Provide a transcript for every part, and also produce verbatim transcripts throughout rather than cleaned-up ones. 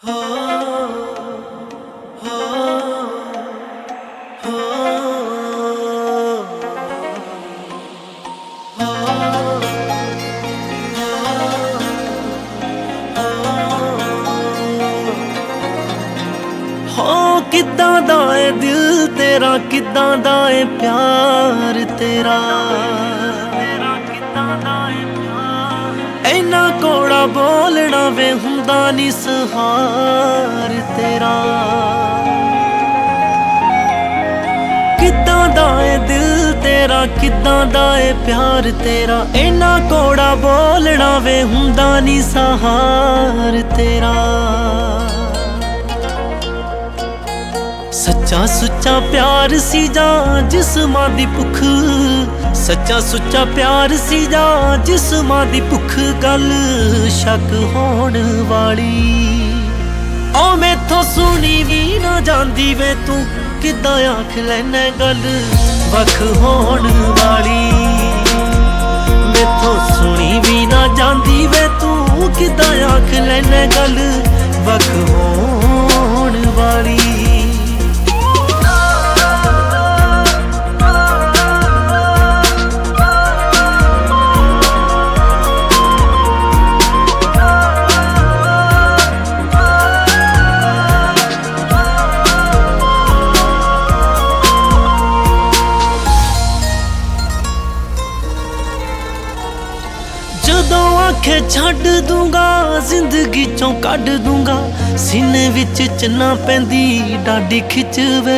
ਹੋ ਹੋ ਹੋ ਹੋ ਕਿੱਦਾਂ ਦਾ ਏ ਦਿਲ ਤੇਰਾ, ਕਿੱਦਾਂ ਦਾ ਏ ਪਿਆਰ ਤੇਰਾ, ਇੰਨਾ ਕੋੜਾ ਬੋਲਣਾ ਵੇ ਹੁੰਦਾ ਨੀ ਸਹਾਰ ਤੇਰਾ। ਕਿੱਦਾਂ ਦਾ ਏ ਦਿਲ ਤੇਰਾ, ਕਿੱਦਾਂ ਦਾ ਏ ਪਿਆਰ ਤੇਰਾ, ਇੰਨਾ ਕੋੜਾ ਬੋਲਣਾ ਵੇ ਹੁੰਦਾ ਨੀ ਸਹਾਰ ਤੇਰਾ। ਸੱਚਾ ਸੁੱਚਾ ਪਿਆਰ ਸੀ ਜਾਂ ਜਿਸਮਾਂ ਦੀ ਭੁੱਖ, ਸੱਚਾ ਸੁੱਚਾ ਪਿਆਰ ਸੀ ਜਾਂ ਜਿਸਮਾਂ ਦੀ ਭੁੱਖ, ਗੱਲ ਸ਼ੱਕ ਹੋਣ ਵਾਲੀ। ਓ ਮੈਥੋਂ ਸੁਣੀ ਵੀ ਨਾ ਜਾਂਦੀ ਵੇ ਤੂੰ, ਕਿੱਦਾਂ ਆਖ ਲੈਨਾ ਗੱਲ ਵੱਖ ਹੋਣ ਵਾਲੀ। ਮੈਥੋਂ ਸੁਣੀ ਵੀ ਨਾ ਜਾਂਦੀ ਵੇ ਤੂੰ, ਕਿੱਦਾਂ ਆਖ ਲੈਨਾ ਗੱਲ ਵੱਖ ਹੋਣ ਵਾਲੀ। ਜਦੋਂ ਆਖੇ ਛੱਡ ਦੂੰਗਾ ਜ਼ਿੰਦਗੀ ਚੋਂ ਕੱਢ ਦੂੰਗਾ, ਸੀਨੇ ਵਿੱਚ ਚੰਨਾ ਪੈਂਦੀ ਡਾਢੀ ਖਿੱਚਵੇ।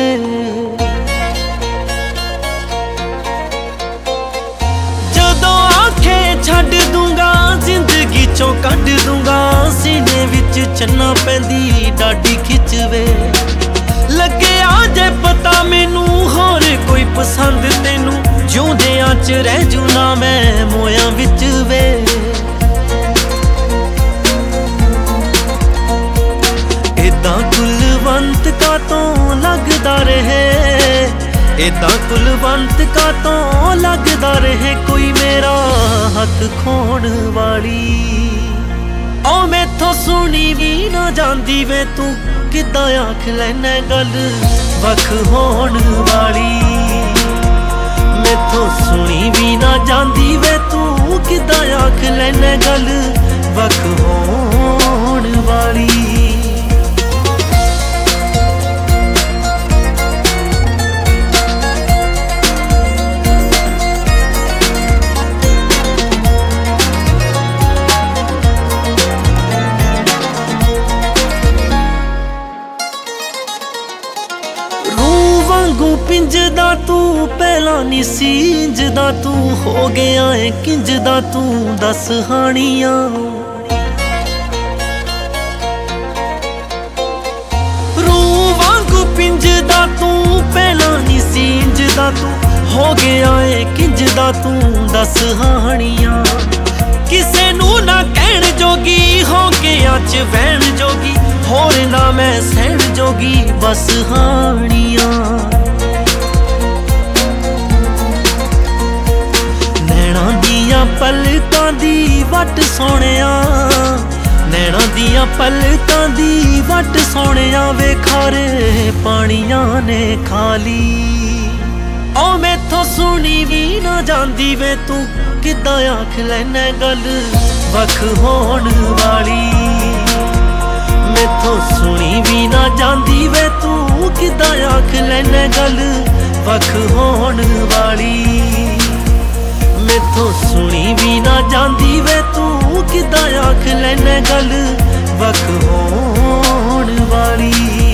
ਜਦੋਂ ਆਖੇ ਛੱਡ ਦੂੰਗਾ ਜ਼ਿੰਦਗੀ ਚੋਂ ਕੱਢ ਦੂੰਗਾ, ਸੀਨੇ ਵਿੱਚ ਚੰਨਾ ਪੈਂਦੀ ਡਾਢੀ ਖਿੱਚਵੇ। ਲੱਗਿਆ ਜੇ ਪਤਾ ਮੈਨੂੰ ਹੋਰ ਕੋਈ ਪਸੰਦ ਤੈਨੂੰ, ਜਿਉਂਦਿਆਂ ਚ ਰਹਿ ਜੂ ਨਾ ਮੈਂ ਮੋਇਆਂ ਵਿੱਚ ਵੇ। ਏਦਾਂ ਕੁਲਵੰਤ ਕਾਤੋਂ ਲੱਗਦਾ ਰਹੇ, ਏਦਾਂ ਕੁਲਵੰਤ ਕਾਤੋਂ ਲੱਗਦਾ ਰਹੇ, ਕੋਈ ਮੇਰਾ ਹੱਥ ਖੋਣ ਵਾਲੀ। ਓ ਮੈਥੋਂ ਸੁਣੀ ਵੀ ਨਾ ਜਾਂਦੀ ਵੇ ਤੂੰ, ਕਿੱਦਾਂ ਆਖ ਲੈਨਾ ਗੱਲ ਵੱਖ ਹੋਣ ਵਾਲੀ। ਮੈਥੋਂ ਸੁਣੀ ਵੀ ਨਾ ਜਾਂਦੀ ਵੇ ਤੂੰ, ਕਿੱਦਾਂ ਆਖ ਲੈਨਾ ਗੱਲ ਵੱਖ ਹੋਣ ਵਾਲੀ। ਵਾਂਗੂ ਪਿੰਜਦਾ ਤੂੰ ਪਹਿਲਾਂ ਨੀ ਸੀਂਜਦਾ, ਤੂੰ ਹੋ ਗਿਆ ਏ ਕਿੰਜਦਾ ਤੂੰ ਦੱਸ ਹਾਣੀਆਂ। ਰੂਹ ਵਾਂਗੂ ਪਿੰਜਦਾ ਤੂੰ ਪਹਿਲਾਂ ਨੀ ਸੀਂਜਦਾ, ਤੂੰ ਹੋ ਗਿਆ ਏ ਕਿੰਜਦਾ ਤੂੰ ਦੱਸ ਹਾਣੀਆਂ। ਕਿਸੇ ਨੂੰ ਨਾ ਕਹਿਣ ਜੋਗੀ ਹੋ ਗਿਆ ਚ ਵਹਿਣ ਜੋਗੀ, ਹੋਰ ਨਾ ਮੈਂ ਸਹਿਣ ਜੋਗੀ ਬਸ ਹਾਣੀਆਂ। ਨੈਣਾਂ ਦੀਆਂ ਪਲਕਾਂ ਦੀ ਵੱਟ ਸੋਹਣਿਆ, ਨੈਣਾਂ ਦੀਆਂ ਪਲਕਾਂ ਦੀ ਵੱਟ ਸੋਹਣਿਆ, ਵੇ ਖਾਰੇ ਪਾਣੀਆਂ ਨੇ ਖਾਲੀ। ਓ ਮੈਥੋਂ ਸੁਣੀ ਵੀ ਨਾ ਜਾਂਦੀ ਵੇ ਤੂੰ, ਕਿੱਦਾਂ ਆਖ ਲੈਨਾ ਗੱਲ ਵੱਖ ਹੋਣ ਵਾਲੀ। ਮੈਥੋਂ ਸੁਣੀ ਵੀ ਨਾ ਜਾਂਦੀ ਵੇ ਤੂੰ, ਕਿੱਦਾਂ ਆਖ ਲੈਨਾ ਗੱਲ ਵੱਖ ਹੋਣ ਵਾਲੀ। ਮੈਥੋਂ ਸੁਣੀ ਵੀ ਨਾ ਜਾਂਦੀ ਵੇ ਤੂੰ, ਕਿੱਦਾਂ ਆਖ ਲੈਨਾ ਗੱਲ ਵੱਖ ਹੋਣ ਵਾਲੀ।